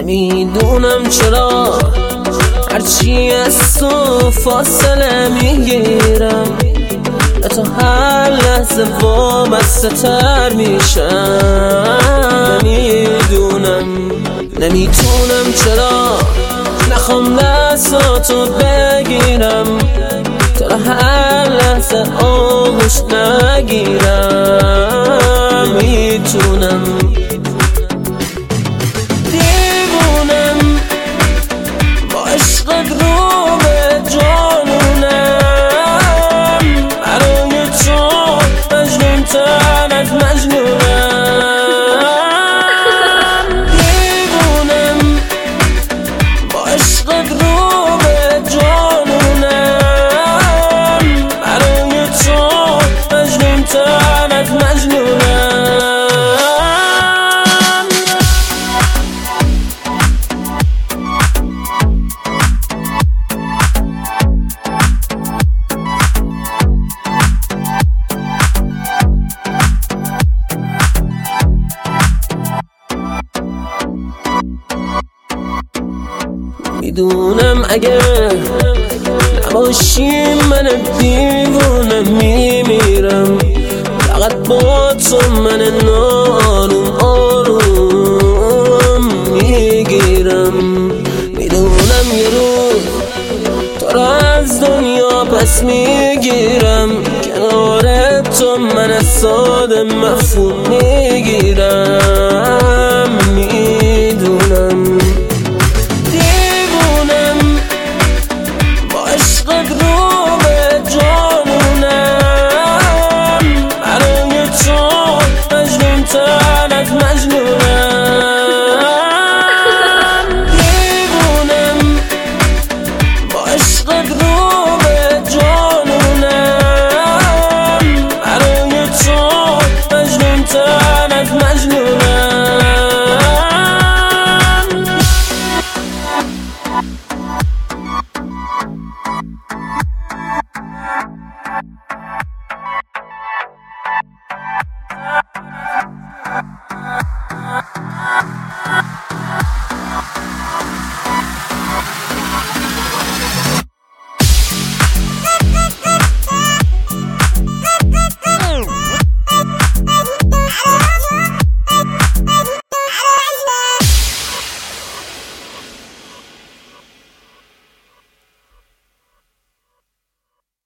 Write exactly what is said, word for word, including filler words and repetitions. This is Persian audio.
نمیدونم چرا هرچی از تو فاصله میگیرم تا هر لحظه وابسته تر میشم. نمیدونم نمیتونم چرا نخوام دستاتو بگیرم تا هر لحظه آغوش نگیرم. میتونم دیوونم با عشقت رو به جانونم، برای تو مجنون تر از مجنونم. دیوونم با عشقت رو به جانونم، برای تو مجنون تر از مجنونم. میدونم اگه نباشی من دیوونه میمیرم، فقط با تو من نارم آروم میگیرم. میدونم یه روز تو را از دنیا پس میگیرم، کنار تو من ساده مفهوم میگیرم.